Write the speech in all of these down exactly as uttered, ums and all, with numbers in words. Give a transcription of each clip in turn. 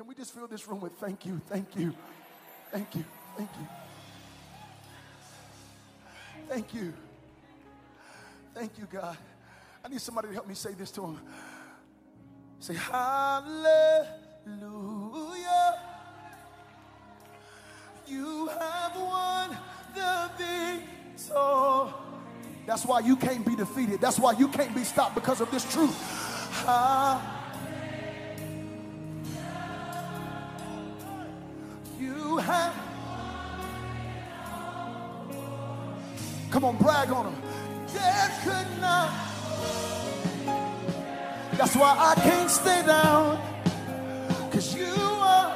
Can we just fill this room with thank you, thank you, thank you, thank you. Thank you. Thank you, God. I need somebody to help me say this to him. Say, hallelujah. You have won the victory. That's why you can't be defeated. That's why you can't be stopped, because of this truth. Ah. You have. Come on, brag on them. There could not. That's why I can't stay down, because you are.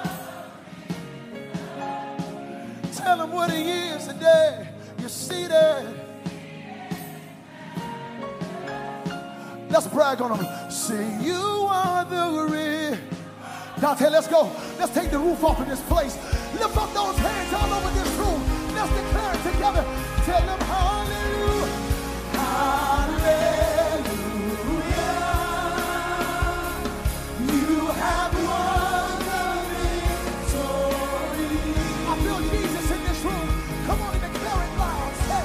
Tell them what it is today. You're seated. Let's brag on them. Say you are the real. Dante, let's go. Let's take the roof off in this place. Lift up those hands all over this room. Let's declare it together. Tell them hallelujah. Hallelujah. You have won the victory. I feel Jesus in this room. Come on and declare it loud. Say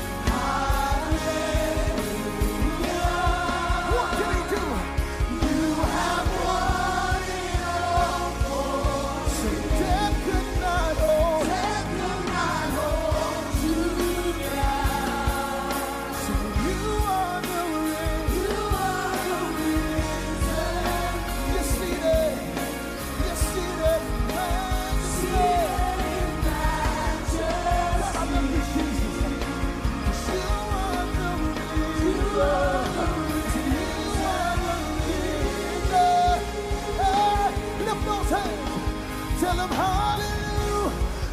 tell them hallelujah.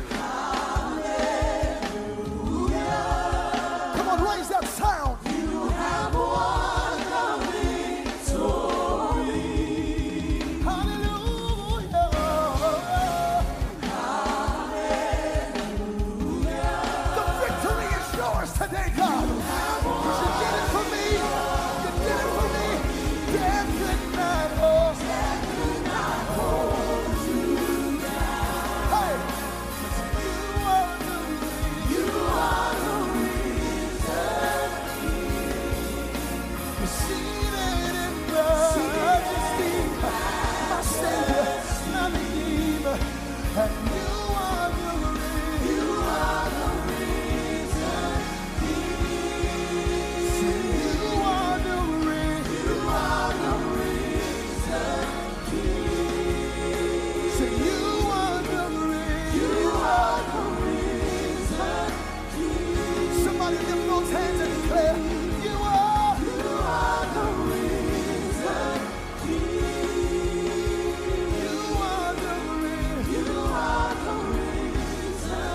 Hallelujah. Come on, raise that sound. You have won the victory. Hallelujah. Hallelujah. The victory is yours today, God. Because you did it for me. You did it for me. Death could not hold. Death could not hold. And you are the reason. You are the reason. Say you are the reason. You are the reason. Say you are the reason. You are the reason. Somebody lift those hands and declare, you are. You are the reason. You are the reason. You are the reason.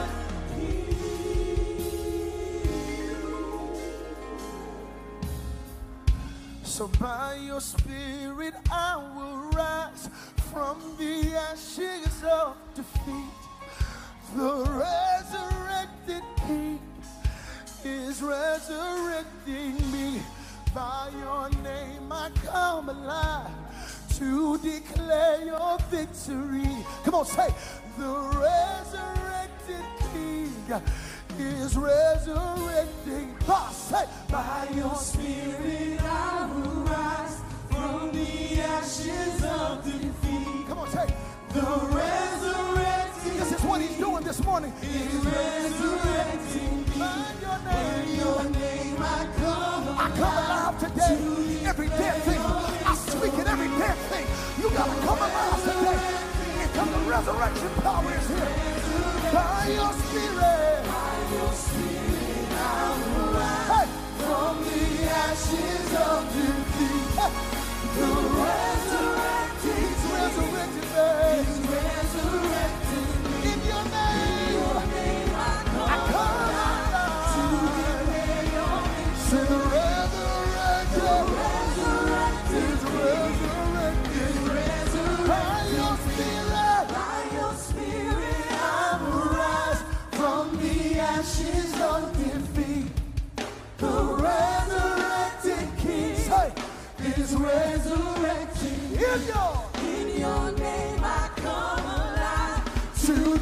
So by your spirit I will rise from the ashes of defeat. The resurrected King is resurrecting me. By your name I come alive to declare your victory. Come on, say, the resurrected King is resurrecting. Ah, say, by your spirit I will rise from the ashes of defeat. Come on, say, the resurrected. This is what he's doing this morning. He's resurrecting. By your name, by your name I come alive. I come alive today. Every dead thing, I speak it, every dead thing. You gotta come alive today. And come the resurrection power is here. By your spirit, by your spirit I will rise, hey, from the ashes of defeat. Hey, the resurrected, he's resurrected, man. He's resurrected. In your name, in your name I come, I come alive to declare your victory. Say the resurrected, the resurrected, is resurrected, is resurrected. By your spirit, by your spirit I will rise from the ashes of defeat. The resurrected King, say, is resurrecting. In your, in your name I come.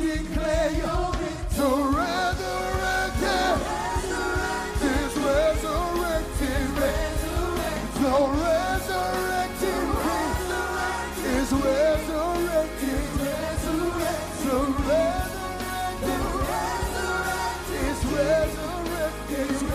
declare your victory. The resurrected is resurrected. The resurrected is resurrected. The resurrected is resurrected. The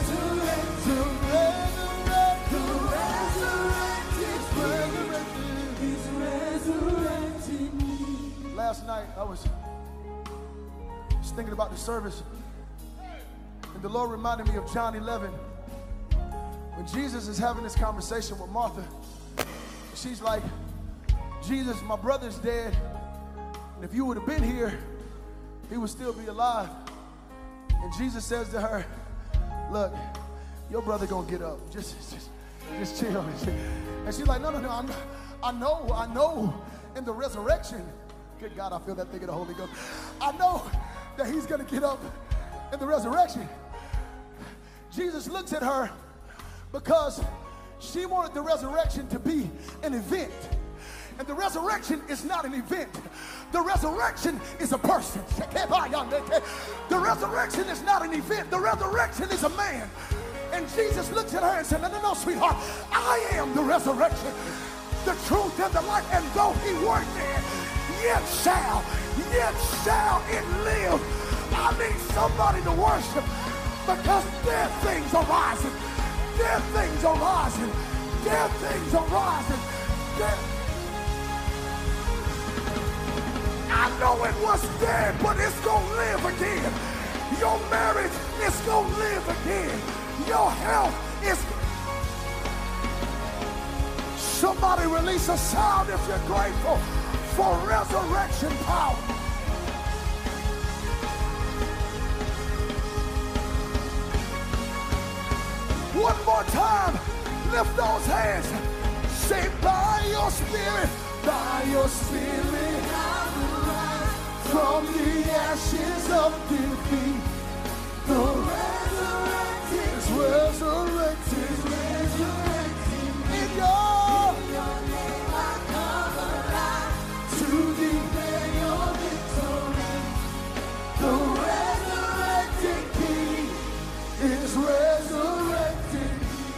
Last night I was just thinking about the service, and the Lord reminded me of John eleven. When Jesus is having this conversation with Martha, she's like, Jesus, my brother's dead, and if you would have been here, he would still be alive. And Jesus says to her, look, your brother gonna get up. Just, just, just chill. And she's like, no, no, no, I'm, I know, I know in the resurrection. Good God, I feel that thing of the Holy Ghost. I know that he's going to get up in the resurrection. Jesus looks at her because she wanted the resurrection to be an event. And the resurrection is not an event. The resurrection is a person. The resurrection is not an event. The resurrection is a man. And Jesus looks at her and said, no, no, no, sweetheart, I am the resurrection, the truth, and the life. And though he weren't there, yet shall, yet shall it live. I need somebody to worship, because dead things are rising. Dead things are rising. Dead things are rising. Dead. I know it was dead, but it's gonna live again. Your marriage is gonna live again. Your health is. Somebody release a sound if you're grateful for resurrection power. One more time, lift those hands. Say, by your spirit, by your spirit, I will rise from the ashes of defeat. The resurrected is resurrected, is resurrected. In your, in your name I come alive to declare your victory. The resurrected King is resurrected.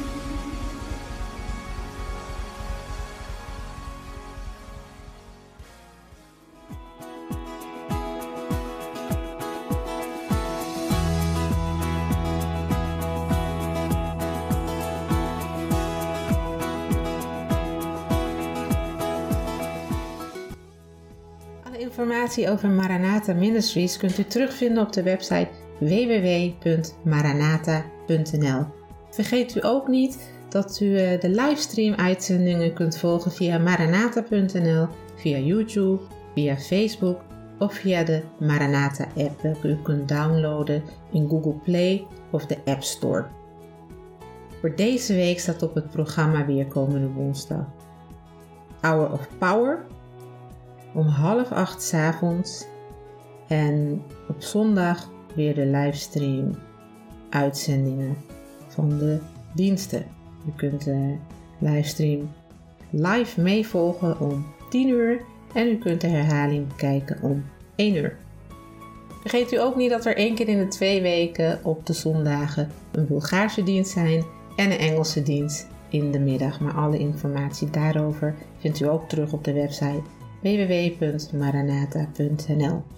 Informatie over Maranatha Ministries kunt u terugvinden op de website w w w punt maranatha punt n l. Vergeet u ook niet dat u de livestream uitzendingen kunt volgen via maranatha punt n l, via YouTube, via Facebook of via de Maranatha app, welke u kunt downloaden in Google Play of de App Store. Voor deze week staat op het programma weer komende woensdag Hour of Power om half acht 's avonds en op zondag weer de livestream uitzendingen van de diensten. U kunt de livestream live meevolgen om tien uur en u kunt de herhaling bekijken om één uur. Vergeet u ook niet dat er één keer in de twee weken op de zondagen een Bulgaarse dienst zijn en een Engelse dienst in de middag. Maar alle informatie daarover vindt u ook terug op de website w w w punt maranatha punt n l.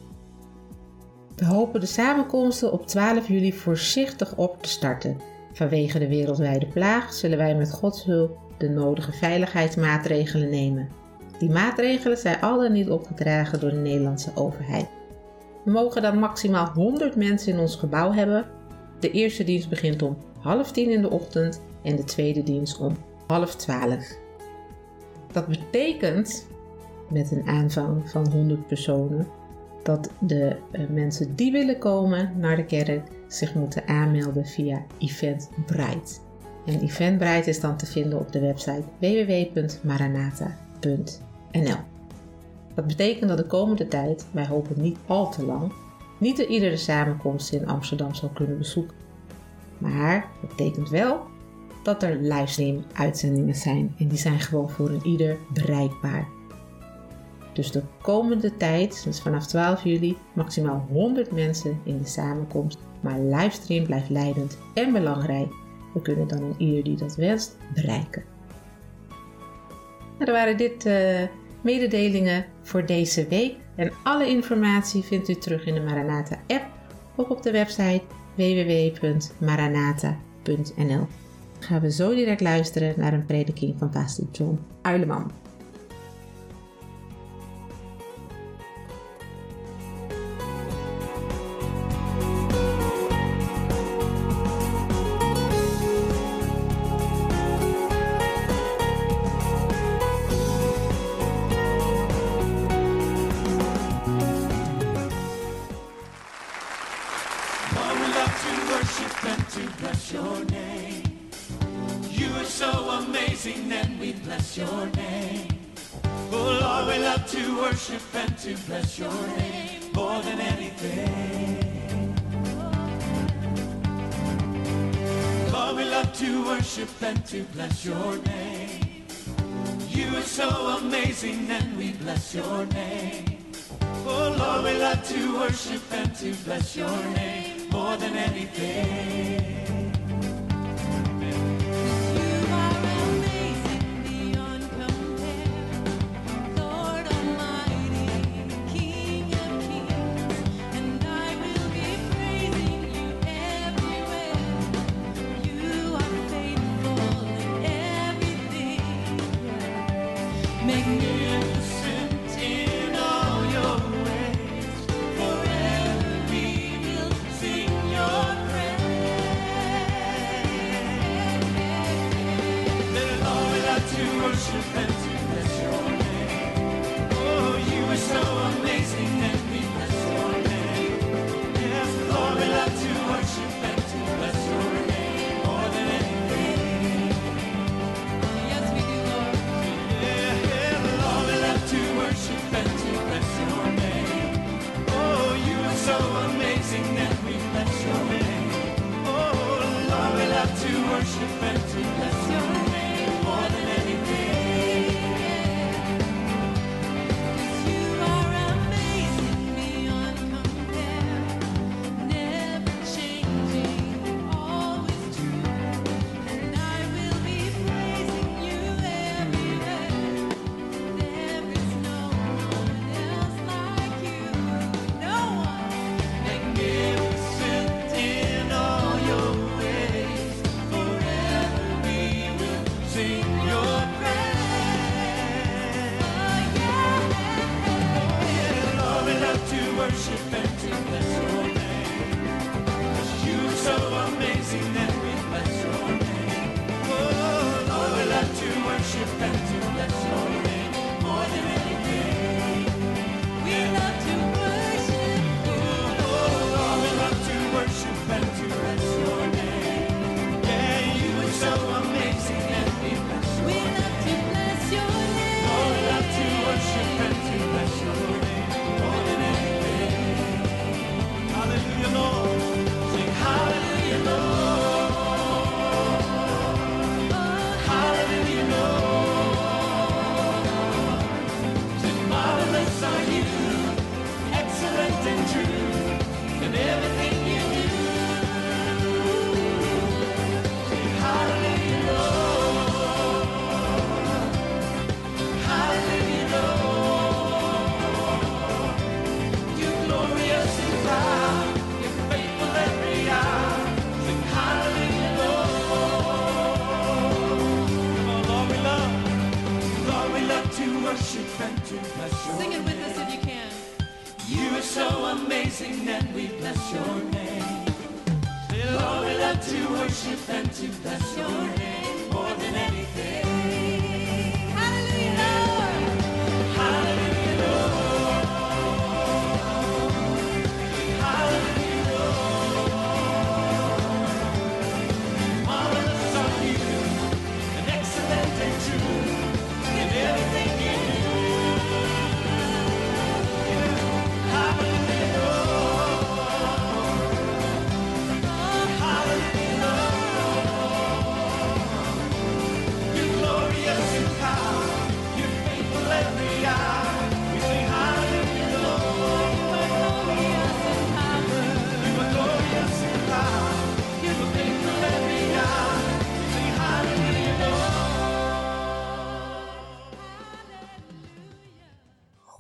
We hopen de samenkomsten op twaalf juli voorzichtig op te starten. Vanwege de wereldwijde plaag zullen wij met Gods hulp de nodige veiligheidsmaatregelen nemen. Die maatregelen zijn al dan niet opgedragen door de Nederlandse overheid. We mogen dan maximaal honderd mensen in ons gebouw hebben. De eerste dienst begint om half tien in de ochtend en de tweede dienst om half twaalf. Dat betekent, met een aanvang van honderd personen, dat de uh, mensen die willen komen naar de kerk zich moeten aanmelden via Eventbrite. En Eventbrite is dan te vinden op de website w w w punt maranatha punt n l. Dat betekent dat de komende tijd, wij hopen niet al te lang, niet de iedere samenkomst in Amsterdam zal kunnen bezoeken. Maar dat betekent wel dat er livestream uitzendingen zijn en die zijn gewoon voor een ieder bereikbaar. Dus de komende tijd, dus vanaf twaalf juli, maximaal honderd mensen in de samenkomst. Maar livestream blijft leidend en belangrijk. We kunnen dan een ieder die dat wenst bereiken. Nou, er waren dit uh, mededelingen voor deze week. En alle informatie vindt u terug in de Maranatha app of op de website w w w punt maranatha punt n l. Dan gaan we zo direct luisteren naar een prediking van pastor John Uileman. To bless your name. You are so amazing and we bless your name. Oh Lord, we love to worship and to bless your name more than anything. Magnificent in all your ways, forever we will sing your praise. Let all we love to worship and to bless your name. Oh, you are so amazing and we bless your name. Yes, Lord, we love to worship and to bless your name more than anything. Yes, we do, Lord. To worship and to bless your name. Oh, you are so amazing and we bless your name. Oh, Lord, we love to worship and to bless your name more than anything. You are amazing beyond compare, never changing, always true. And I will be praising you every day. Worship and to bless your name. 'Cause you are so amazing and we bless your name. Oh Lord, we love to worship and to bless your name more than anything. We love to worship you. Oh Lord, we love to worship and to bless your name. Yeah, you are so amazing and we bless your name. We love to bless your name. Lord, we love to worship and to bless your name more than anything. Hallelujah, Lord. Sing hallelujah, Lord. Hallelujah, Lord. Sing marvelous are you, excellent and true, in everything you do. Sing hallelujah, Lord. Hallelujah, Lord. You're glorious and proud. Every hour, sing hallelujah, Lord. Come on, Lord, we love, Lord, we love to worship and to bless your name. Sing it with us if you can. You are so amazing and we bless your name. Say, Lord, we love to worship and to bless your name more than anything. Hallelujah, Lord. Hallelujah, Lord. Hallelujah, Lord. Marvelous are you, and excellent and true in everything you do. Hallelujah, Lord. Hallelujah, Lord. You're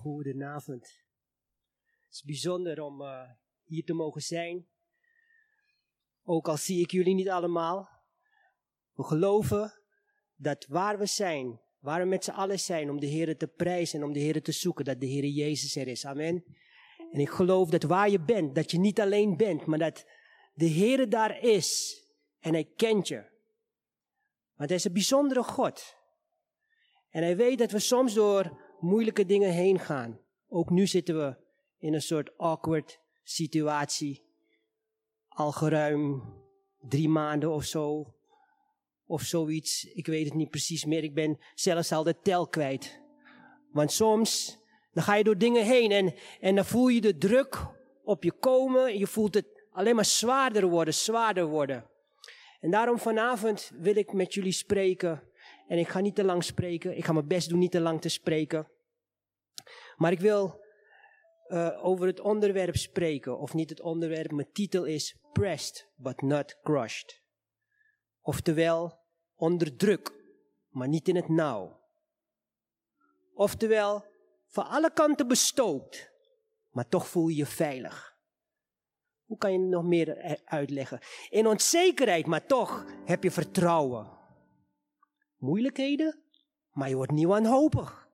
Goedenavond. Het is bijzonder om uh, hier te mogen zijn. Ook al zie ik jullie niet allemaal. We geloven dat waar we zijn, waar we met z'n allen zijn om de Heer te prijzen en om de Heer te zoeken, dat de Heer Jezus er is. Amen. En ik geloof dat waar je bent, dat je niet alleen bent, maar dat de Heer daar is en Hij kent je. Want Hij is een bijzondere God. En Hij weet dat we soms door moeilijke dingen heen gaan. Ook nu zitten we in een soort awkward situatie. Al geruim drie maanden of zo. Of zoiets. Ik weet het niet precies meer. Ik ben zelfs al de tel kwijt. Want soms, dan ga je door dingen heen. En, en dan voel je de druk op je komen. Je voelt het alleen maar zwaarder worden, zwaarder worden. En daarom vanavond wil ik met jullie spreken. En ik ga niet te lang spreken. Ik ga mijn best doen niet te lang te spreken. Maar ik wil uh, over het onderwerp spreken. Of niet het onderwerp. Mijn titel is Pressed but not crushed. Oftewel, onder druk, maar niet in het nauw. Oftewel, van alle kanten bestookt, maar toch voel je je veilig. Hoe kan je het nog meer uitleggen? In onzekerheid, maar toch heb je vertrouwen. Moeilijkheden, maar je wordt niet wanhopig.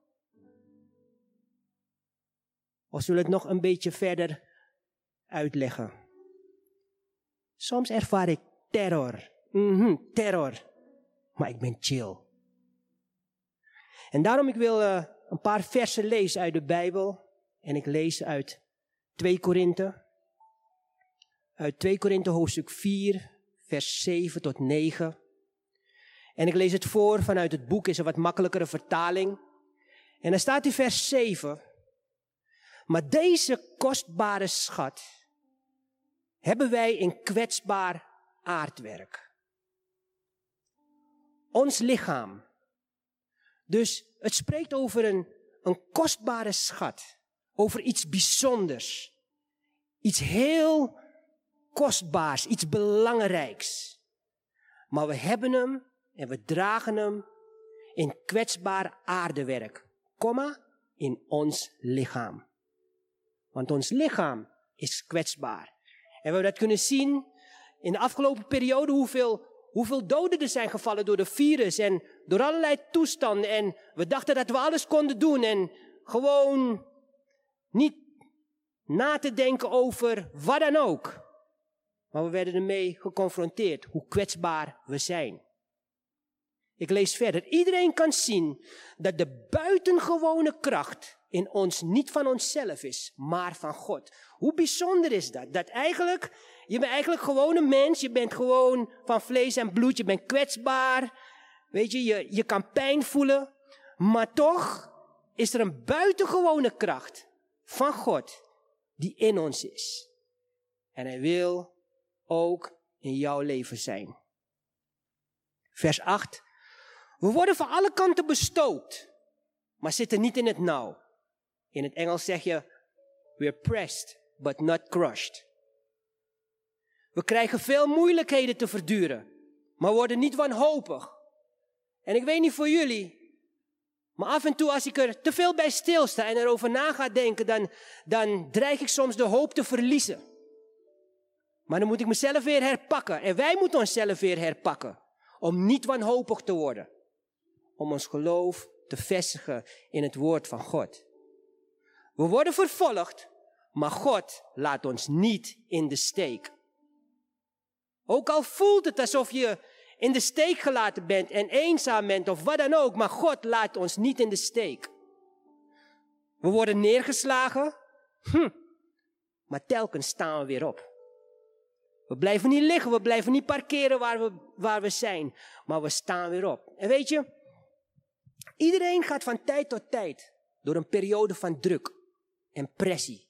Of zullen we het nog een beetje verder uitleggen? Soms ervaar ik terror. Mm-hmm, terror. Maar ik ben chill. En daarom ik wil uh, een paar versen lezen uit de Bijbel. En ik lees uit twee Korinthe. Uit twee Korinthe hoofdstuk vier, vers zeven tot negen. En ik lees het voor vanuit het boek, is een wat makkelijkere vertaling. En dan staat in vers zeven. Maar deze kostbare schat hebben wij in kwetsbaar aardwerk. Ons lichaam. Dus het spreekt over een, een kostbare schat. Over iets bijzonders. Iets heel kostbaars, iets belangrijks. Maar we hebben hem en we dragen hem in kwetsbaar aardewerk. Komma, in ons lichaam. Want ons lichaam is kwetsbaar. En we hebben dat kunnen zien in de afgelopen periode hoeveel, hoeveel doden er zijn gevallen door de virus en door allerlei toestanden. En we dachten dat we alles konden doen en gewoon niet na te denken over wat dan ook. Maar we werden ermee geconfronteerd hoe kwetsbaar we zijn. Ik lees verder. Iedereen kan zien dat de buitengewone kracht in ons niet van onszelf is, maar van God. Hoe bijzonder is dat? Dat eigenlijk, je bent eigenlijk gewoon een mens, je bent gewoon van vlees en bloed, je bent kwetsbaar, weet je, je, je kan pijn voelen, maar toch is er een buitengewone kracht van God die in ons is. En Hij wil ook in jouw leven zijn. Vers acht. We worden van alle kanten bestookt, maar zitten niet in het nauw. In het Engels zeg je, we're pressed, but not crushed. We krijgen veel moeilijkheden te verduren, maar worden niet wanhopig. En ik weet niet voor jullie, maar af en toe als ik er te veel bij stilsta en erover na ga denken, dan, dan dreig ik soms de hoop te verliezen. Maar dan moet ik mezelf weer herpakken. En wij moeten onszelf weer herpakken. Om niet wanhopig te worden. Om ons geloof te vestigen in het woord van God. We worden vervolgd, maar God laat ons niet in de steek. Ook al voelt het alsof je in de steek gelaten bent en eenzaam bent of wat dan ook, maar God laat ons niet in de steek. We worden neergeslagen, hm, maar telkens staan we weer op. We blijven niet liggen, we blijven niet parkeren waar we, waar we zijn, maar we staan weer op. En weet je, iedereen gaat van tijd tot tijd door een periode van druk en pressie.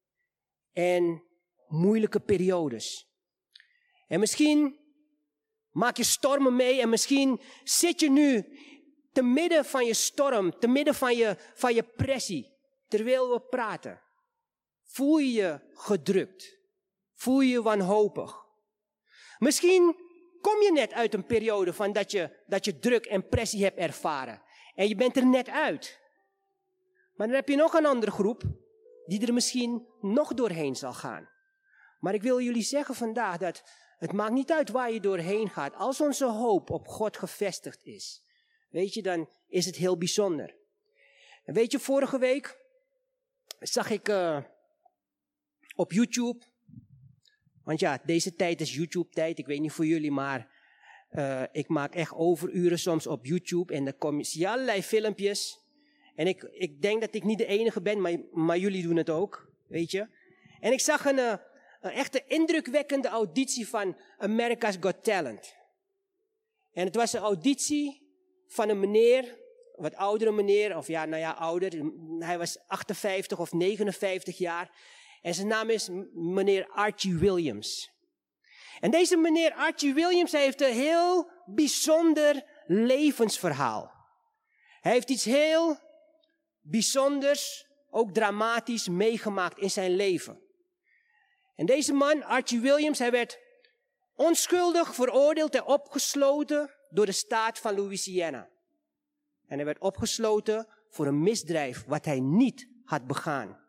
En moeilijke periodes. En misschien maak je stormen mee en misschien zit je nu te midden van je storm, te midden van je, van je pressie, terwijl we praten. Voel je je gedrukt? Voel je je wanhopig? Misschien kom je net uit een periode van dat je, dat je druk en pressie hebt ervaren. En je bent er net uit. Maar dan heb je nog een andere groep die er misschien nog doorheen zal gaan. Maar ik wil jullie zeggen vandaag dat het maakt niet uit waar je doorheen gaat. Als onze hoop op God gevestigd is, weet je, dan is het heel bijzonder. En weet je, vorige week zag ik uh, op YouTube, want ja, deze tijd is YouTube-tijd, ik weet niet voor jullie, maar uh, ik maak echt overuren soms op YouTube en dan kom je allerlei filmpjes. En ik, ik denk dat ik niet de enige ben, maar, maar jullie doen het ook, weet je. En ik zag een, uh, een echte indrukwekkende auditie van America's Got Talent. En het was een auditie van een meneer, wat oudere meneer, of ja, nou ja, ouder. Hij was achtenvijftig of negenenvijftig jaar. En zijn naam is meneer Archie Williams. En deze meneer Archie Williams, hij heeft een heel bijzonder levensverhaal. Hij heeft iets heel bijzonders, ook dramatisch, meegemaakt in zijn leven. En deze man, Archie Williams, hij werd onschuldig veroordeeld en opgesloten door de staat van Louisiana. En hij werd opgesloten voor een misdrijf wat hij niet had begaan.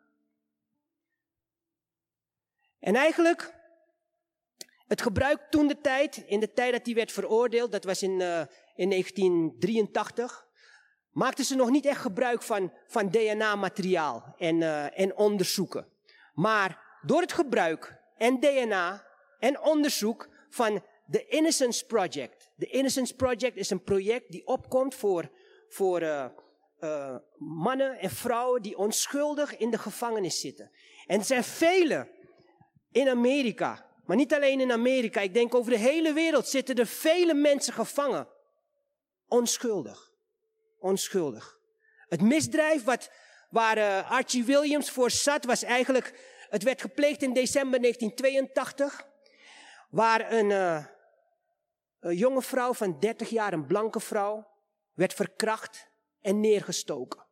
En eigenlijk, het gebruik toen de tijd, in de tijd dat hij werd veroordeeld, dat was in, uh, in negentien drieëntachtig, maakten ze nog niet echt gebruik van, van D N A-materiaal en, uh, en onderzoeken. Maar door het gebruik en D N A en onderzoek van de Innocence Project. De Innocence Project is een project die opkomt voor, voor uh, uh, mannen en vrouwen die onschuldig in de gevangenis zitten. En er zijn vele in Amerika, maar niet alleen in Amerika. Ik denk over de hele wereld zitten er vele mensen gevangen. Onschuldig. Onschuldig. Het misdrijf wat, waar uh, Archie Williams voor zat was eigenlijk, het werd gepleegd in december negentien tweeëntachtig. Waar een, uh, een jonge vrouw van dertig jaar, een blanke vrouw, werd verkracht en neergestoken.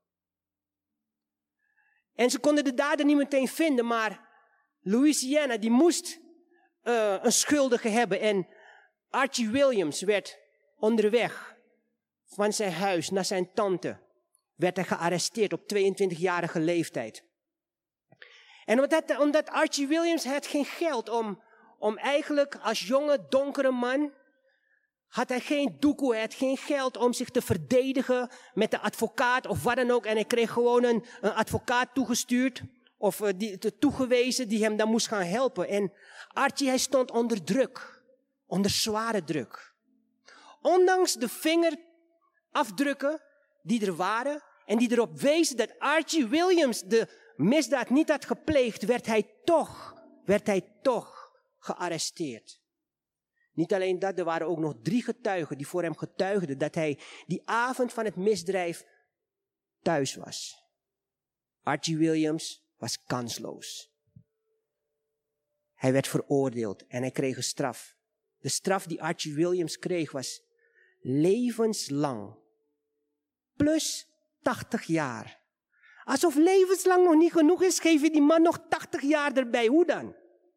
En ze konden de dader niet meteen vinden, maar Louisiana die moest uh, een schuldige hebben. En Archie Williams werd onderweg van zijn huis naar zijn tante, werd hij gearresteerd op tweeëntwintigjarige leeftijd. En omdat, omdat Archie Williams had geen geld om, om eigenlijk als jonge donkere man, had hij geen doekoe, hij had geen geld om zich te verdedigen met de advocaat of wat dan ook. En hij kreeg gewoon een, een advocaat toegestuurd of uh, die, toegewezen die hem dan moest gaan helpen. En Archie, hij stond onder druk, onder zware druk. Ondanks de vingerafdrukken die er waren en die erop wezen dat Archie Williams de misdaad niet had gepleegd, werd hij toch, werd hij toch gearresteerd. Niet alleen dat, er waren ook nog drie getuigen die voor hem getuigden dat hij die avond van het misdrijf thuis was. Archie Williams was kansloos. Hij werd veroordeeld en hij kreeg een straf. De straf die Archie Williams kreeg was levenslang. Plus tachtig jaar. Alsof levenslang nog niet genoeg is, geef je die man nog tachtig jaar erbij. Hoe dan?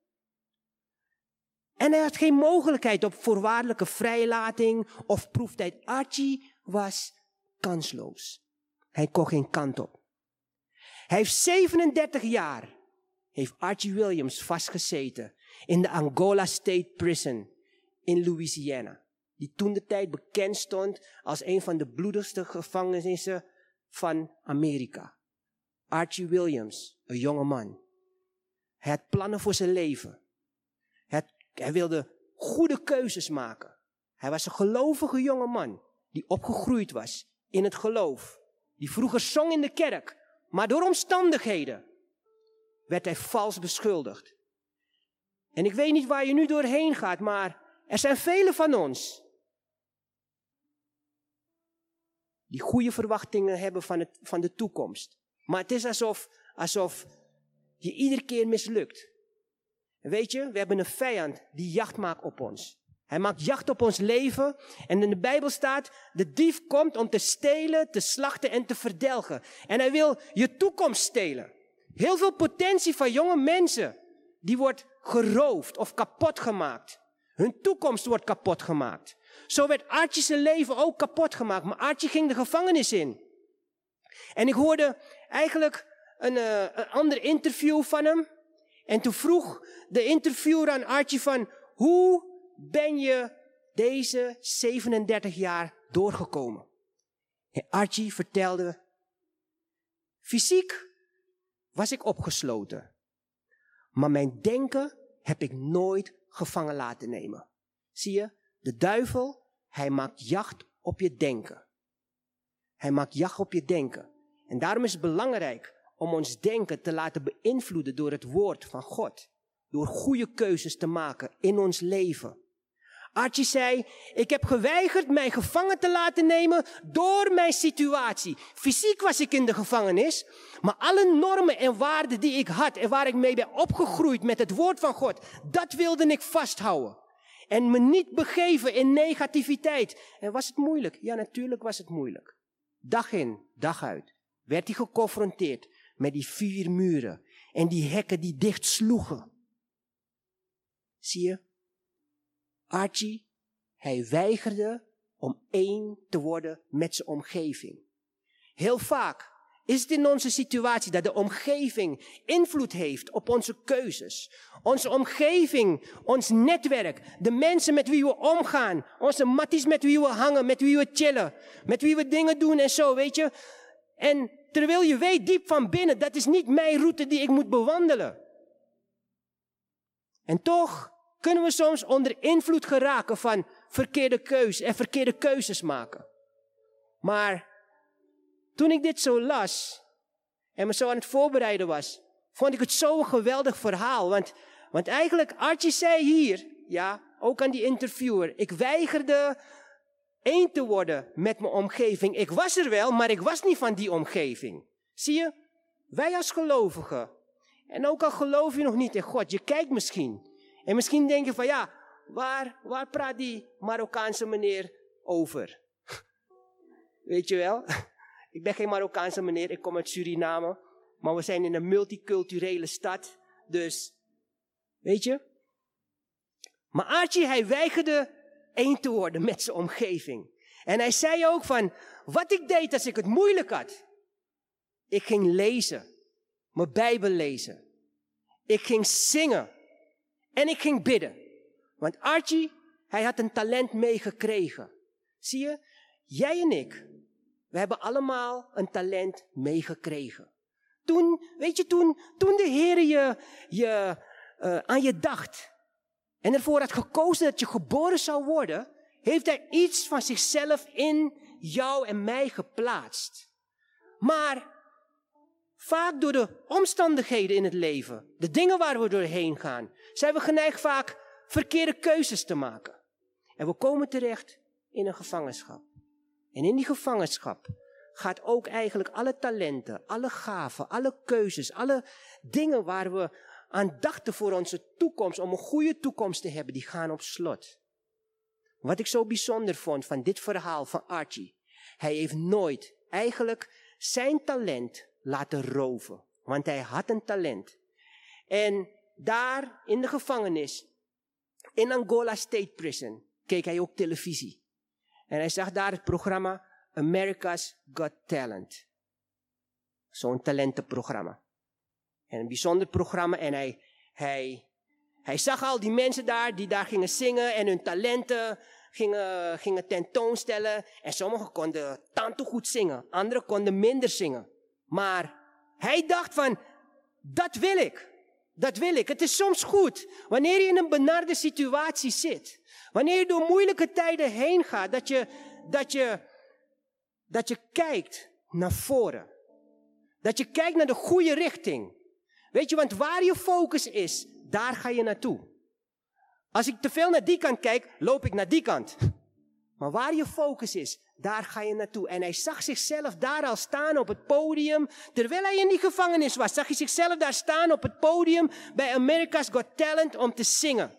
En hij had geen mogelijkheid op voorwaardelijke vrijlating of proeftijd. Archie was kansloos. Hij kon geen kant op. Hij heeft zevenendertig jaar, heeft Archie Williams vastgezeten in de Angola State Prison in Louisiana. Die toen de tijd bekend stond als een van de bloedigste gevangenissen van Amerika. Archie Williams, een jonge man. Hij had plannen voor zijn leven. Hij, had, hij wilde goede keuzes maken. Hij was een gelovige jonge man die opgegroeid was in het geloof. Die vroeger zong in de kerk, maar door omstandigheden werd hij vals beschuldigd. En ik weet niet waar je nu doorheen gaat, maar er zijn velen van ons die goede verwachtingen hebben van, het, van de toekomst. Maar het is alsof, alsof je iedere keer mislukt. En weet je, we hebben een vijand die jacht maakt op ons. Hij maakt jacht op ons leven. En in de Bijbel staat, de dief komt om te stelen, te slachten en te verdelgen. En hij wil je toekomst stelen. Heel veel potentie van jonge mensen, die wordt geroofd of kapot gemaakt. Hun toekomst wordt kapot gemaakt. Zo werd Archie's leven ook kapot gemaakt. Maar Archie ging de gevangenis in. En ik hoorde eigenlijk een, uh, een ander interview van hem. En toen vroeg de interviewer aan Archie van, hoe ben je deze zevenendertig jaar doorgekomen? En Archie vertelde, fysiek was ik opgesloten. Maar mijn denken heb ik nooit gevangen laten nemen. Zie je, de duivel, hij maakt jacht op je denken. Hij maakt jacht op je denken. En daarom is het belangrijk om ons denken te laten beïnvloeden door het woord van God. Door goede keuzes te maken in ons leven. Archie zei, ik heb geweigerd mij gevangen te laten nemen door mijn situatie. Fysiek was ik in de gevangenis, maar alle normen en waarden die ik had en waar ik mee ben opgegroeid met het woord van God, dat wilde ik vasthouden. En me niet begeven in negativiteit. En was het moeilijk? Ja, natuurlijk was het moeilijk. Dag in, dag uit werd hij geconfronteerd met die vier muren en die hekken die dicht sloegen. Zie je? Archie, hij weigerde om één te worden met zijn omgeving. Heel vaak is het in onze situatie dat de omgeving invloed heeft op onze keuzes. Onze omgeving, ons netwerk, de mensen met wie we omgaan, onze matties met wie we hangen, met wie we chillen, met wie we dingen doen en zo, weet je. En terwijl je weet diep van binnen, dat is niet mijn route die ik moet bewandelen. En toch kunnen we soms onder invloed geraken van verkeerde keuzes en verkeerde keuzes maken. Maar toen ik dit zo las en me zo aan het voorbereiden was, vond ik het zo'n geweldig verhaal. Want, want eigenlijk, Archie zei hier, ja, ook aan die interviewer, ik weigerde één te worden met mijn omgeving. Ik was er wel, maar ik was niet van die omgeving. Zie je, wij als gelovigen, en ook al geloof je nog niet in God, je kijkt misschien. En misschien denk je van ja, waar, waar praat die Marokkaanse meneer over? Weet je wel? Ik ben geen Marokkaanse meneer, ik kom uit Suriname. Maar we zijn in een multiculturele stad. Dus, weet je? Maar Archie, hij weigerde één te worden met zijn omgeving. En hij zei ook van, wat ik deed als ik het moeilijk had. Ik ging lezen, mijn Bijbel lezen. Ik ging zingen. En ik ging bidden. Want Archie, hij had een talent meegekregen. Zie je, jij en ik, we hebben allemaal een talent meegekregen. Toen, weet je, toen, toen de Heer je, je, uh, aan je dacht en ervoor had gekozen dat je geboren zou worden, heeft hij iets van zichzelf in jou en mij geplaatst. Maar vaak door de omstandigheden in het leven, de dingen waar we doorheen gaan, zijn we geneigd vaak verkeerde keuzes te maken. En we komen terecht in een gevangenschap. En in die gevangenschap gaat ook eigenlijk alle talenten, alle gaven, alle keuzes, alle dingen waar we aan dachten voor onze toekomst, om een goede toekomst te hebben, die gaan op slot. Wat ik zo bijzonder vond van dit verhaal van Archie, hij heeft nooit eigenlijk zijn talent laten roven. Want hij had een talent. En daar in de gevangenis, in Angola State Prison, keek hij ook televisie. En hij zag daar het programma America's Got Talent. Zo'n talentenprogramma. En een bijzonder programma. En hij, hij, hij zag al die mensen daar, die daar gingen zingen en hun talenten gingen, gingen tentoonstellen. En sommigen konden tanto goed zingen, anderen konden minder zingen. Maar hij dacht van, dat wil ik. Dat wil ik. Het is soms goed, wanneer je in een benarde situatie zit. Wanneer je door moeilijke tijden heen gaat, dat je, dat je, dat je kijkt naar voren. Dat je kijkt naar de goede richting. Weet je, want waar je focus is, daar ga je naartoe. Als ik te veel naar die kant kijk, loop ik naar die kant. Maar waar je focus is, daar ga je naartoe. En hij zag zichzelf daar al staan op het podium. Terwijl hij in die gevangenis was, zag hij zichzelf daar staan op het podium bij America's Got Talent om te zingen.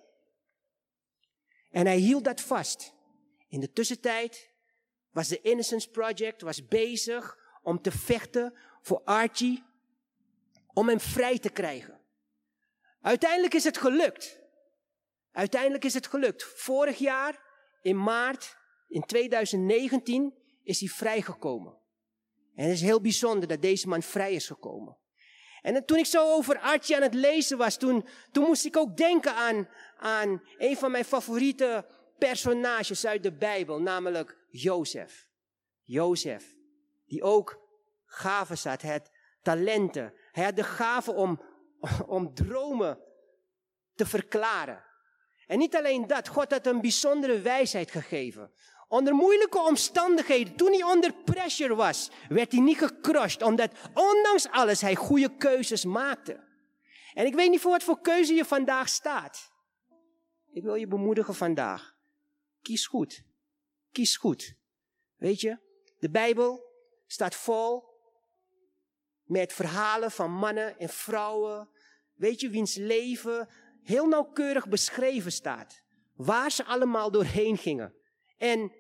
En hij hield dat vast. In de tussentijd was de Innocence Project was bezig om te vechten voor Archie, om hem vrij te krijgen. Uiteindelijk is het gelukt. Uiteindelijk is het gelukt. Vorig jaar, in maart, in tweeduizend negentien, is hij vrijgekomen. En het is heel bijzonder dat deze man vrij is gekomen. En toen ik zo over Archie aan het lezen was, toen, toen moest ik ook denken aan, aan een van mijn favoriete personages uit de Bijbel, namelijk Jozef. Jozef, die ook gaven had, hij had talenten. Hij had de gave om, om dromen te verklaren. En niet alleen dat, God had een bijzondere wijsheid gegeven. Onder moeilijke omstandigheden, toen hij onder pressure was, werd hij niet gecrushed, omdat ondanks alles hij goede keuzes maakte. En ik weet niet voor wat voor keuze je vandaag staat. Ik wil je bemoedigen vandaag. Kies goed. Kies goed. Weet je, de Bijbel staat vol met verhalen van mannen en vrouwen, weet je, wiens leven heel nauwkeurig beschreven staat. Waar ze allemaal doorheen gingen. En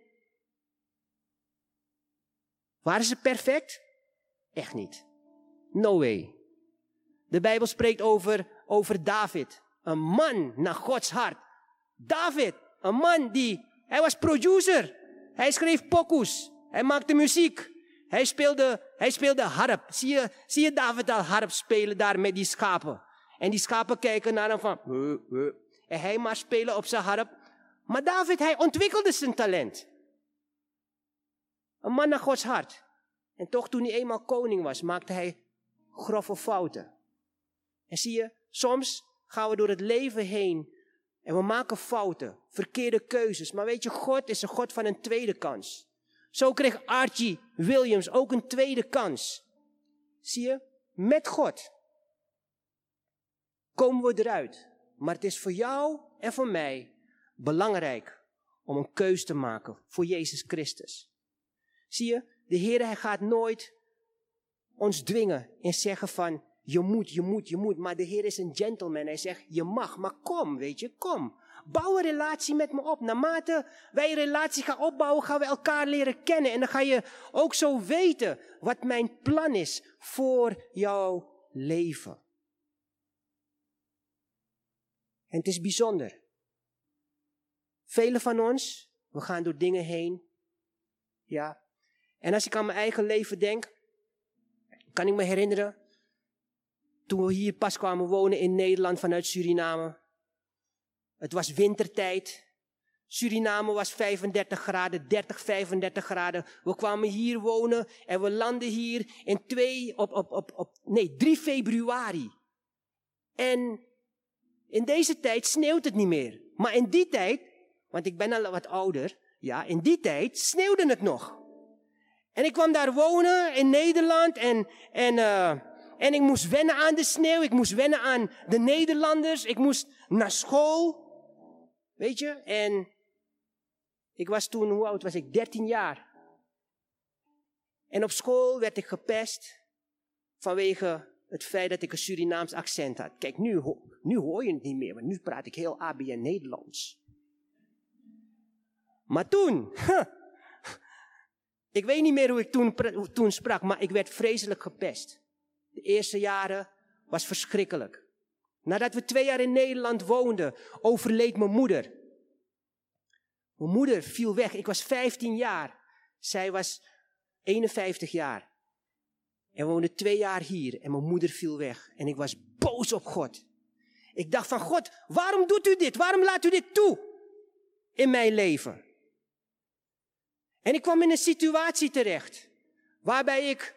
waren ze perfect? Echt niet. No way. De Bijbel spreekt over, over David. Een man naar Gods hart. David, een man die, hij was producer. Hij schreef pokoes. Hij maakte muziek. Hij speelde, hij speelde harp. Zie je, zie je David al harp spelen daar met die schapen? En die schapen kijken naar hem van, uh, uh. En hij maar spelen op zijn harp. Maar David, hij ontwikkelde zijn talent. Een man naar Gods hart. En toch toen hij eenmaal koning was, maakte hij grove fouten. En zie je, soms gaan we door het leven heen en we maken fouten, verkeerde keuzes. Maar weet je, God is een God van een tweede kans. Zo kreeg Archie Williams ook een tweede kans. Zie je, met God komen we eruit. Maar het is voor jou en voor mij belangrijk om een keus te maken voor Jezus Christus. Zie je, de Heer, hij gaat nooit ons dwingen en zeggen van, je moet, je moet, je moet. Maar de Heer is een gentleman. Hij zegt, je mag, maar kom, weet je, kom. Bouw een relatie met me op. Naarmate wij een relatie gaan opbouwen, gaan we elkaar leren kennen. En dan ga je ook zo weten wat mijn plan is voor jouw leven. En het is bijzonder. Velen van ons, we gaan door dingen heen. Ja. En als ik aan mijn eigen leven denk, kan ik me herinneren, toen we hier pas kwamen wonen in Nederland vanuit Suriname. Het was wintertijd. Suriname was vijfendertig graden, dertig, vijfendertig graden. We kwamen hier wonen en we landden hier in twee, op, op, op, op, nee, drie februari. En in deze tijd sneeuwt het niet meer. Maar in die tijd, want ik ben al wat ouder, ja, in die tijd sneeuwde het nog. En ik kwam daar wonen in Nederland en, en, uh, en ik moest wennen aan de sneeuw. Ik moest wennen aan de Nederlanders. Ik moest naar school. Weet je? En ik was toen, hoe oud was ik? dertien jaar. En op school werd ik gepest vanwege het feit dat ik een Surinaams accent had. Kijk, nu, ho- nu hoor je het niet meer, want nu praat ik heel A B N Nederlands. Maar toen, huh, ik weet niet meer hoe ik toen, toen sprak, maar ik werd vreselijk gepest. De eerste jaren was verschrikkelijk. Nadat we twee jaar in Nederland woonden, overleed mijn moeder. Mijn moeder viel weg. Ik was vijftien jaar. Zij was eenenvijftig jaar. En we woonden twee jaar hier en mijn moeder viel weg. En ik was boos op God. Ik dacht van God, waarom doet u dit? Waarom laat u dit toe in mijn leven? En ik kwam in een situatie terecht waarbij ik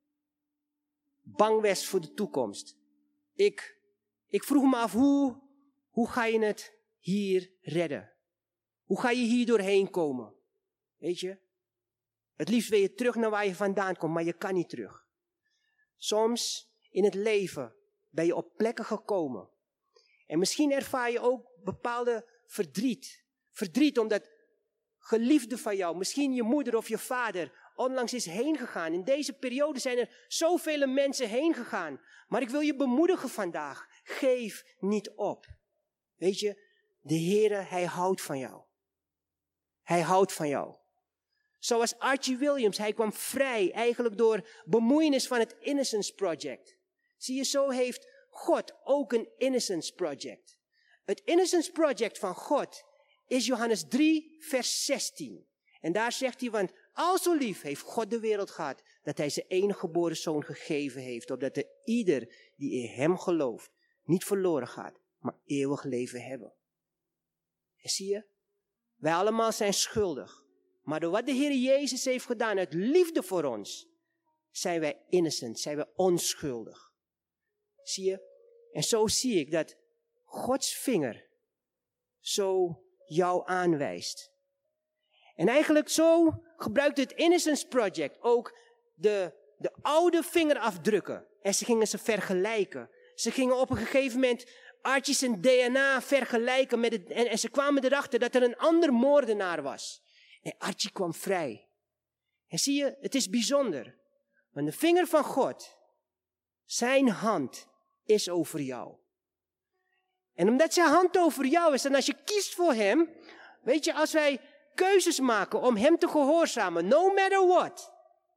bang was voor de toekomst. Ik, ik vroeg me af, hoe, hoe ga je het hier redden? Hoe ga je hier doorheen komen? Weet je? Het liefst wil je terug naar waar je vandaan komt, maar je kan niet terug. Soms in het leven ben je op plekken gekomen. En misschien ervaar je ook bepaalde verdriet. Verdriet omdat geliefde van jou, misschien je moeder of je vader, onlangs is heen gegaan. In deze periode zijn er zoveel mensen heen gegaan. Maar ik wil je bemoedigen vandaag. Geef niet op. Weet je, de Heere, Hij houdt van jou. Hij houdt van jou. Zoals Archie Williams, hij kwam vrij eigenlijk door bemoeienis van het Innocence Project. Zie je, zo heeft God ook een Innocence Project. Het Innocence Project van God is Johannes drie vers zestien. En daar zegt hij, want al zo lief heeft God de wereld gehad, dat hij zijn enige geboren zoon gegeven heeft, opdat er ieder die in hem gelooft, niet verloren gaat, maar eeuwig leven hebben. En zie je, wij allemaal zijn schuldig. Maar door wat de Heer Jezus heeft gedaan uit liefde voor ons, zijn wij innocent, zijn wij onschuldig. Zie je? En zo zie ik dat Gods vinger zo jou aanwijst. En eigenlijk zo gebruikt het Innocence Project ook de, de oude vingerafdrukken. En ze gingen ze vergelijken. Ze gingen op een gegeven moment Archie zijn D N A vergelijken met het, en, en ze kwamen erachter dat er een ander moordenaar was. En Archie kwam vrij. En zie je, het is bijzonder. Want de vinger van God, zijn hand is over jou. En omdat zijn hand over jou is, en als je kiest voor hem, weet je, als wij keuzes maken om hem te gehoorzamen, no matter what,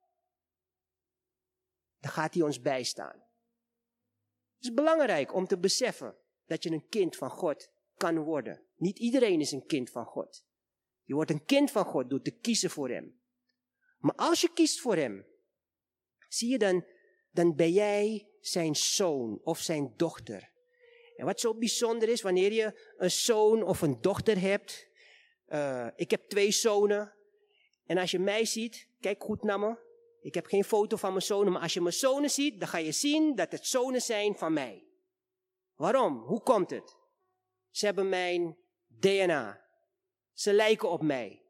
dan gaat hij ons bijstaan. Het is belangrijk om te beseffen dat je een kind van God kan worden. Niet iedereen is een kind van God. Je wordt een kind van God door te kiezen voor hem. Maar als je kiest voor hem, zie je dan, dan ben jij zijn zoon of zijn dochter. En wat zo bijzonder is, wanneer je een zoon of een dochter hebt. Uh, ik heb twee zonen. En als je mij ziet, kijk goed naar me. Ik heb geen foto van mijn zonen, maar als je mijn zonen ziet, dan ga je zien dat het zonen zijn van mij. Waarom? Hoe komt het? Ze hebben mijn D N A. Ze lijken op mij.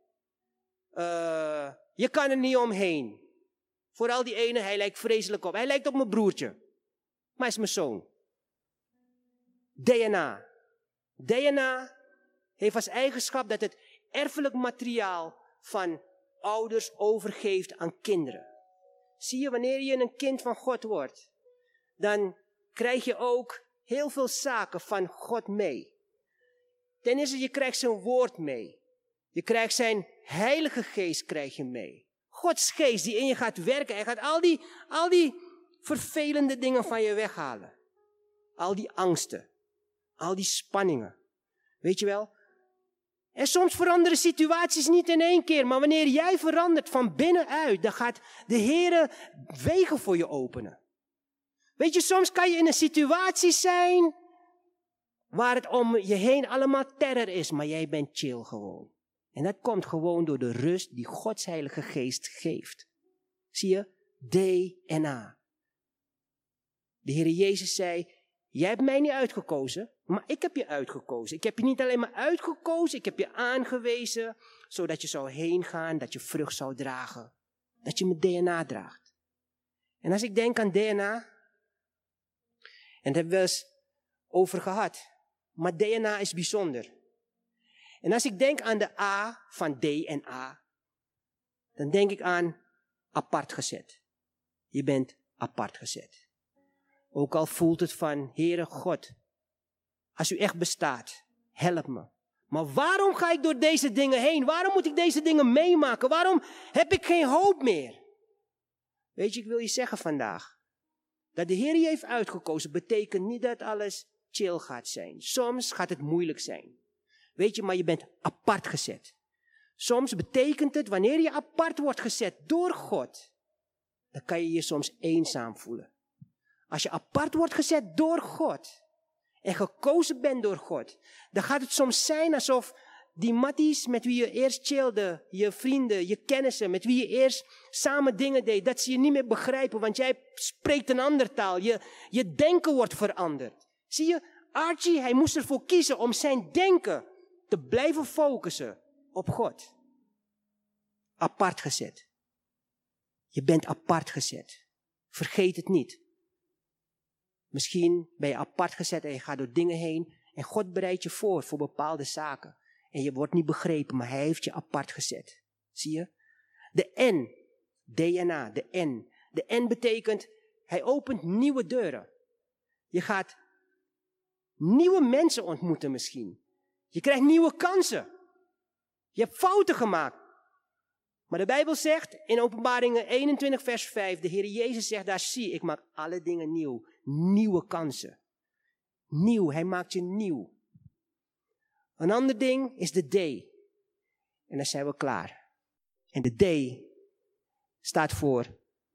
Uh, je kan er niet omheen. Vooral die ene, hij lijkt vreselijk op. Hij lijkt op mijn broertje. Maar hij is mijn zoon. D N A. D N A heeft als eigenschap dat het erfelijk materiaal van ouders overgeeft aan kinderen. Zie je, wanneer je een kind van God wordt, dan krijg je ook heel veel zaken van God mee. Ten eerste, je krijgt zijn woord mee. Je krijgt zijn heilige geest krijg je mee. Gods geest die in je gaat werken. Hij gaat al die, al die vervelende dingen van je weghalen. Al die angsten. Al die spanningen. Weet je wel? En soms veranderen situaties niet in één keer. Maar wanneer jij verandert van binnenuit, dan gaat de Heer wegen voor je openen. Weet je, soms kan je in een situatie zijn waar het om je heen allemaal terror is. Maar jij bent chill gewoon. En dat komt gewoon door de rust die Gods Heilige Geest geeft. Zie je? D N A. De Heer Jezus zei, jij hebt mij niet uitgekozen, maar ik heb je uitgekozen. Ik heb je niet alleen maar uitgekozen, ik heb je aangewezen, zodat je zou heen gaan, dat je vrucht zou dragen. Dat je mijn D N A draagt. En als ik denk aan D N A, en daar hebben we eens over gehad, maar D N A is bijzonder. En als ik denk aan de A van D en A, dan denk ik aan apart gezet. Je bent apart gezet. Ook al voelt het van, Heere God, als u echt bestaat, help me. Maar waarom ga ik door deze dingen heen? Waarom moet ik deze dingen meemaken? Waarom heb ik geen hoop meer? Weet je, ik wil je zeggen vandaag, dat de Heer je heeft uitgekozen, betekent niet dat alles chill gaat zijn. Soms gaat het moeilijk zijn. Weet je, maar je bent apart gezet. Soms betekent het, wanneer je apart wordt gezet door God, dan kan je je soms eenzaam voelen. Als je apart wordt gezet door God en gekozen bent door God, dan gaat het soms zijn alsof die matties met wie je eerst chillde, je vrienden, je kennissen, met wie je eerst samen dingen deed, dat ze je niet meer begrijpen, want jij spreekt een andere taal. Je, je denken wordt veranderd. Zie je, Archie, hij moest ervoor kiezen om zijn denken te blijven focussen op God. Apart gezet. Je bent apart gezet. Vergeet het niet. Misschien ben je apart gezet en je gaat door dingen heen en God bereidt je voor voor bepaalde zaken. En je wordt niet begrepen, maar hij heeft je apart gezet. Zie je? De N, D N A, de N. De N betekent, hij opent nieuwe deuren. Je gaat nieuwe mensen ontmoeten misschien. Je krijgt nieuwe kansen. Je hebt fouten gemaakt. Maar de Bijbel zegt in Openbaringen eenentwintig vers vijf, de Heer Jezus zegt daar, zie, ik maak alle dingen nieuw. Nieuwe kansen. Nieuw, hij maakt je nieuw. Een ander ding is de D. En dan zijn we klaar. En de D staat voor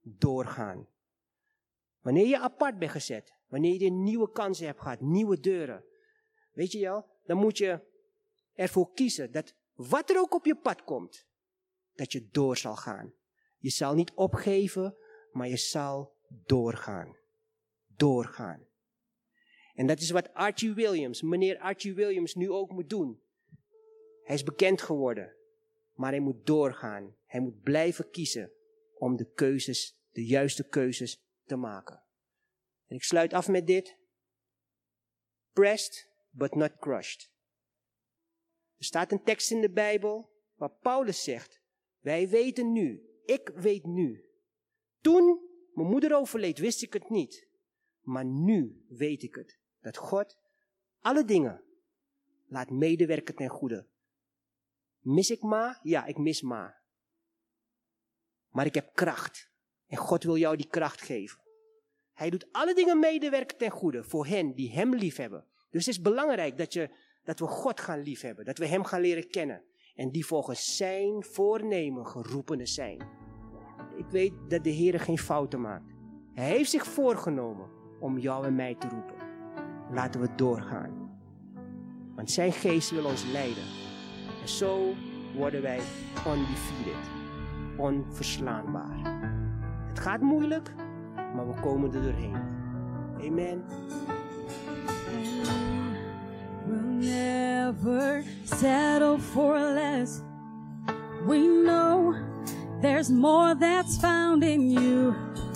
doorgaan. Wanneer je apart bent gezet, wanneer je nieuwe kansen hebt gehad, nieuwe deuren, weet je wel, dan moet je ervoor kiezen dat wat er ook op je pad komt, dat je door zal gaan. Je zal niet opgeven, maar je zal doorgaan. Doorgaan. En dat is wat Archie Williams, meneer Archie Williams, nu ook moet doen. Hij is bekend geworden, maar hij moet doorgaan. Hij moet blijven kiezen om de keuzes, de juiste keuzes te maken. En ik sluit af met dit. Pressed, but not crushed. Er staat een tekst in de Bijbel waar Paulus zegt, wij weten nu, ik weet nu. Toen mijn moeder overleed, wist ik het niet. Maar nu weet ik het. Dat God alle dingen laat medewerken ten goede. Mis ik ma? Ja, ik mis ma. Maar ik heb kracht. En God wil jou die kracht geven. Hij doet alle dingen medewerken ten goede voor hen die hem lief hebben. Dus het is belangrijk dat, je, dat we God gaan liefhebben. Dat we hem gaan leren kennen. En die volgens zijn voornemen geroepenen zijn. Ik weet dat de Heer geen fouten maakt. Hij heeft zich voorgenomen om jou en mij te roepen. Laten we doorgaan. Want zijn geest wil ons leiden. En zo worden wij undefeated. Onverslaanbaar. Het gaat moeilijk, maar we komen er doorheen. Amen. We'll never settle for less. We know there's more that's found in you.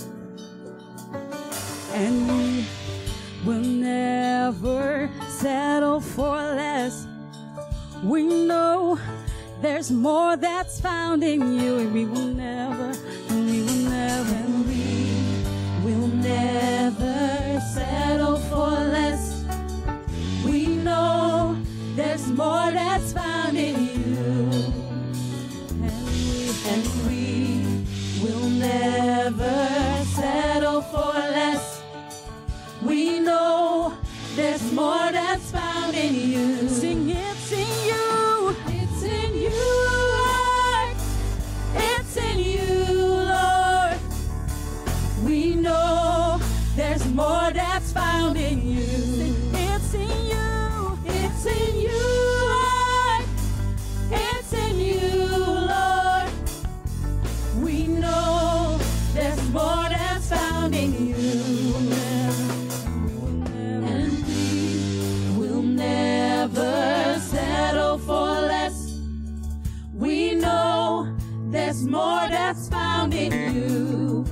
And we will never settle for less. We know there's more that's found in you. And we will never, and we will never, and we will never settle for less. We know there's more that's found in you. And we, and we will never settle for less. We know there's more that's found in you. Sing, it's in you. It's in you, Lord. It's in you, Lord. We know there's more that's found in you. Sing, it's in you. It's in you, Lord. It's in you, Lord. We know there's more that's found in you. And we will never settle for less. We know there's more that's found in you.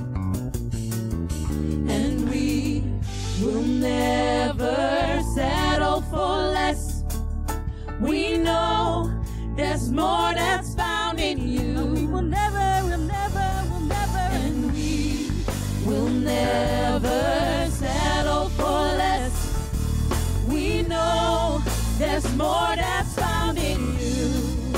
And we will never settle for less. We know there's more that's found in you. We will never, we'll never, we'll never. And we will never settle for less. We know there's more that's found in you.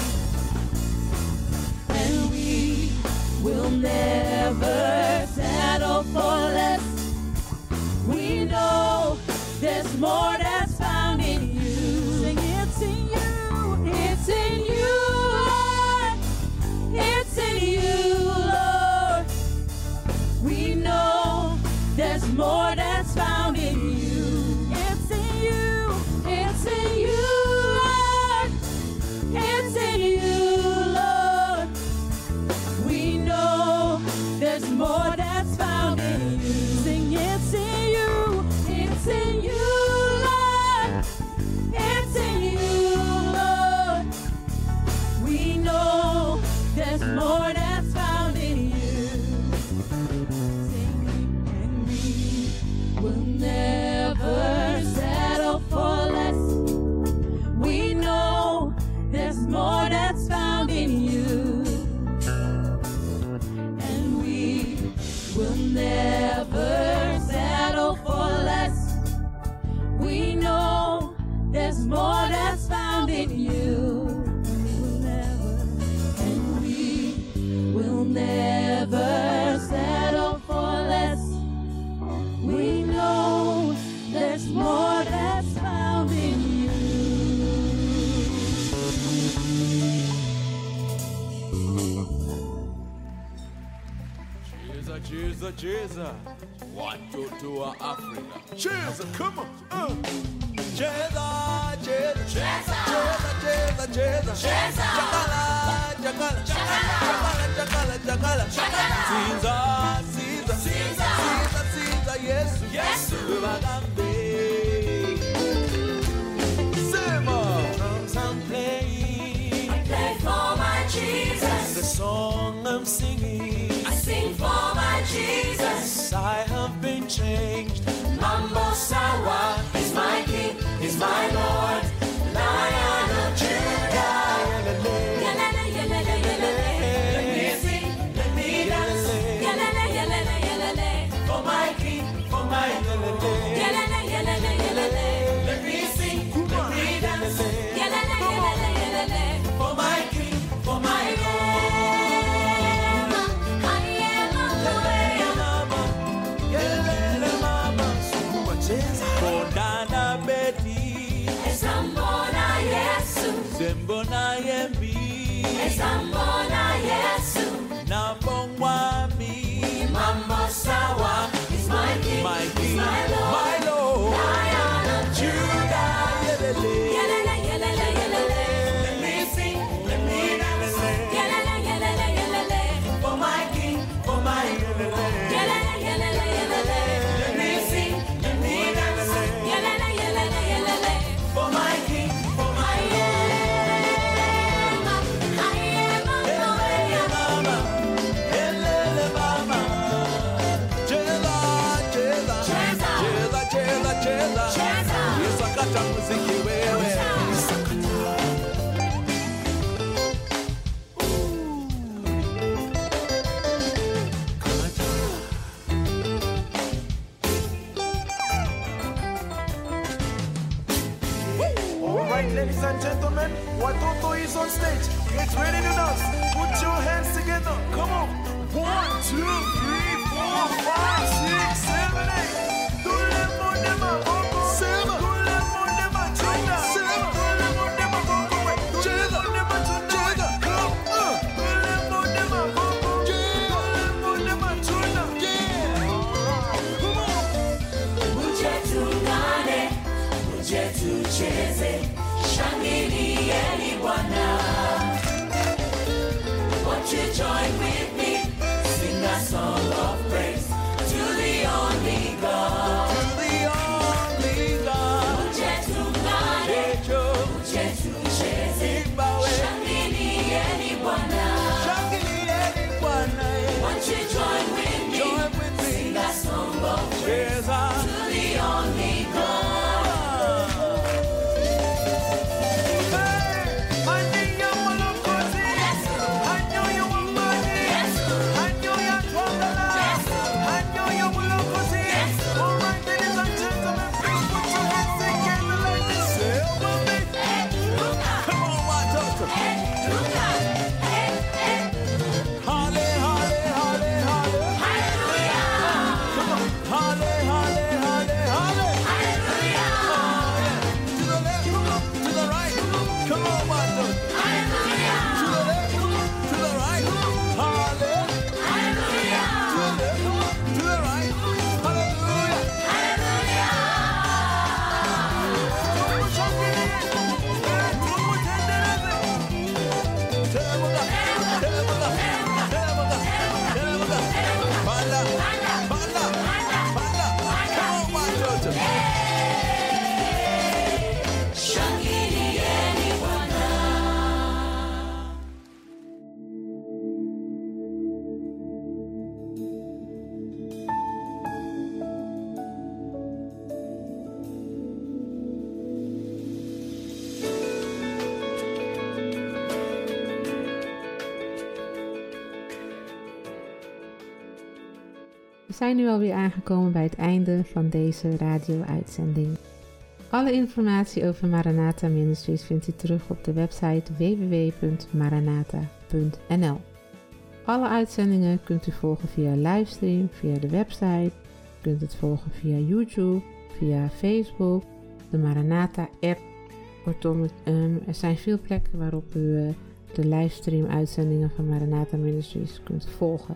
And we will never settle for less. We know there's more that's found in you. Sing, it's in you. It's in you, Lord. It's in you, Lord. We know there's more that's found in you. It's in you. It's in you, Lord. It's in you, Lord. We know there's more that's found in you. Sing, it's in you. It's in you, Lord. It's in you, Lord. We know there's more that's found in you. Sing, and we will never settle for less. We know there's more that's found in you. And we will never settle for less. We know there's more that's found in you. And we will never settle for less. We know there's more that's found in you. Jesus, Jesus. Jesus, Jesus. One, two, two, Africa. Jesus, come on. Uh. Jesus, Jesus, Jesus, Jesus, Jesus, Jesus. Chakala, chakala, chakala, chakala, chakala, chakala. Caesar, Caesar, Caesar, Caesar, Caesar, yes, yes. Bagambe. Sema. Drums I'm playing. I play for my Jesus. The song I'm singing. I sing for my Jesus. I have been changed. Mambo Sawa is my King, is my Lord, Lion of Judah. Yelele, yelele, yelele. Let me sing, let me dance. Yelele, yelele, yelele. For my King, for my Lord. Yelele, yelele, yelele. Let me sing, let me dance. Yelele, yelele, yelele. For my King, for my Lord. Kodana Betty, Esambona Yesu, Zembona Yembi, Esambona Yesu, Nambongwami, Mambo Sawa is my King, my King, my Lord, my Lord, Lion of Judah. Yelele, yelele, yelele, yelele. Let me sing, let me dance. Yelele, yelele, yelele. For my King, for my Lord. Yelele, yelele, yelele. Let me sing, let me dance. Yelele, yelele, yelele. For my King, for my Lord. I am a mama. Yelele, mama. Cheza, cheza, cheza, cheza, cheza, cheza. Yesakata muziki wewe. Ladies and gentlemen, Watoto is on stage. Get ready to dance. Put your hands together. Come on. One, two, three, four, five, six, seven, eight. Tout le monde est ma coco. Seven. Tout le monde est ma chunda. Seven. Tout le monde est ma coco. Tout le monde est ma chunda. Come on. Tout le monde est ma coco. Tout le monde est ma chunda. Come on. Muje tungane, muje tucheze. Shangilieni Bwana. Won't you join with me? Sing a song of praise to the only God. To the only God. Muje tungane, muje tucheze. Shangilieni Bwana. Shangilieni Bwana. Won't you join with me? Join with me. Sing a song of praise Jesus. to the only God. We zijn nu alweer aangekomen bij het einde van deze radio-uitzending. Alle informatie over Maranatha Ministries vindt u terug op de website w w w punt maranatha punt n l. Alle uitzendingen kunt u volgen via livestream, via de website. U kunt het volgen via YouTube, via Facebook, de Maranatha-app. Kortom, um, er zijn veel plekken waarop u uh, de livestream-uitzendingen van Maranatha Ministries kunt volgen.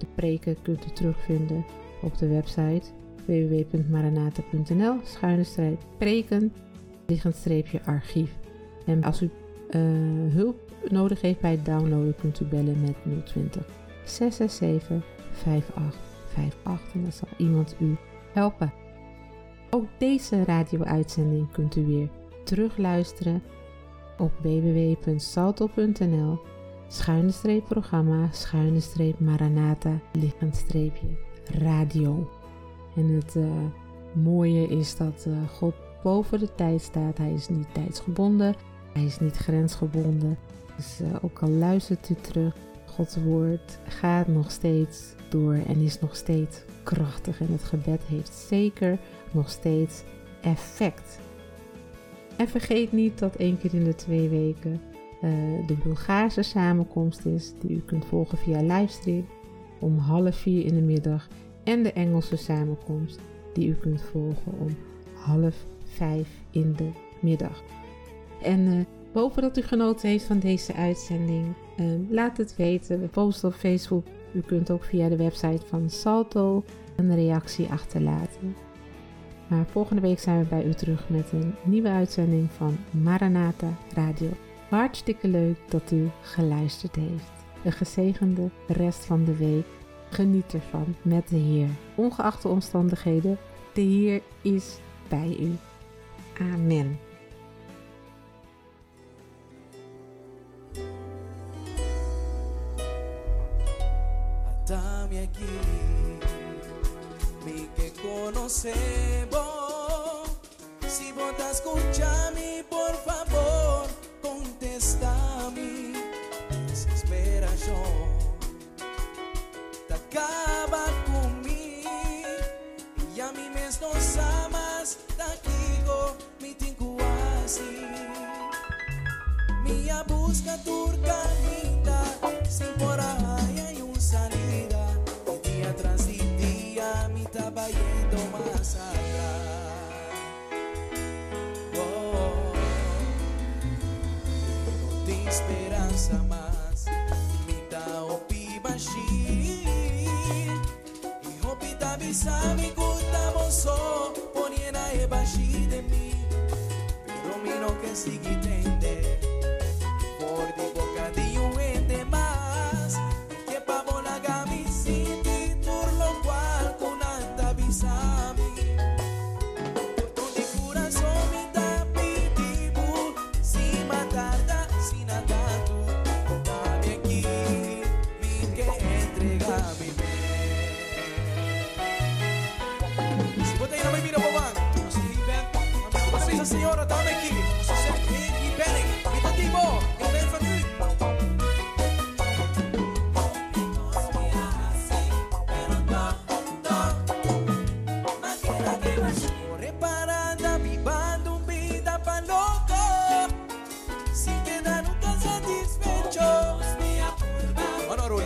De preken kunt u terugvinden op de website w w w punt maranatha punt n l schuine streep preken liggend streepje archief. En als u uh, hulp nodig heeft bij het downloaden, kunt u bellen met nul twintig zes zes zeven vijf acht vijf acht en dan zal iemand u helpen. Ook deze radio-uitzending kunt u weer terugluisteren op w w w punt salto punt n l schuine streep programma schuine streep Maranatha liggend streepje radio. En het uh, mooie is dat uh, God boven de tijd staat. Hij is niet tijdsgebonden, hij is niet grensgebonden. Dus uh, ook al luistert u terug, Gods woord gaat nog steeds door en is nog steeds krachtig. En het gebed heeft zeker nog steeds effect. En vergeet niet dat één keer in de twee weken uh, de Bulgaarse samenkomst is, die u kunt volgen via livestream om half vier in de middag. En de Engelse samenkomst, die u kunt volgen om half vijf in de middag. En uh, we hopen dat u genoten heeft van deze uitzending. Uh, laat het weten. We posten op Facebook. U kunt ook via de website van Salto een reactie achterlaten. Maar volgende week zijn we bij u terug met een nieuwe uitzending van Maranatha Radio. Hartstikke leuk dat u geluisterd heeft. Een gezegende rest van de week. Geniet ervan met de Heer. Ongeacht de omstandigheden, de Heer is bij u. Amen. Dame aquí, mi que conocemos. Si vos te escuchame, por favor, contestame. Desespera yo. Acaba comigo e a mim mesmo nos amas daquilo me tenho assim minha busca turcanita sem por aí um salida e dia tras dia me tava indo mais atrás oh, não tem esperança mais me dá o pibaxi sabe que estamos só poniendo debaixo de mim pero me não consigo entender por de boca de um ente mais que pa volar me senti por lo qual con anta avisame por todo de coração me dá pedido se matar da sin nada tu dame aqui me que entregar-me Senhora, dá-me aqui. E bem, e tá de boa. Eu venho para mim. Reparada, vivando vida para louco. Sin quedar nunca satisfecho. Bueno, Ruli.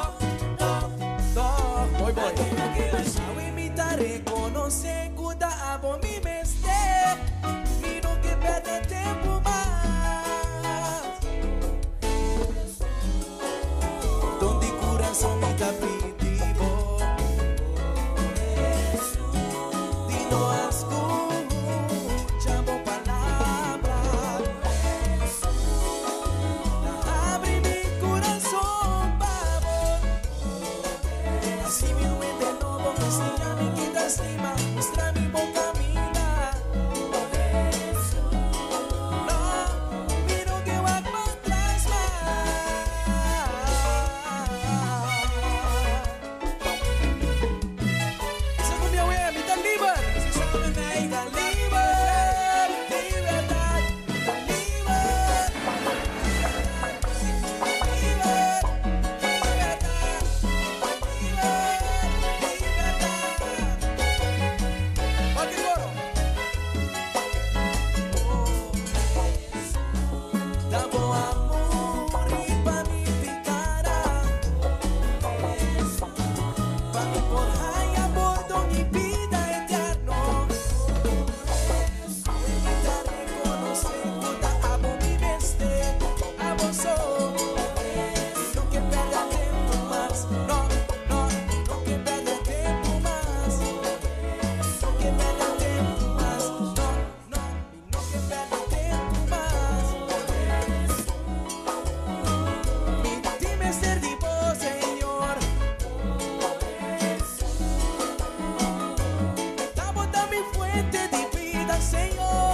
Voy, voy. Sabe imitar, reconocer, cuidar a vos mi mestre. Tempo mais Señor.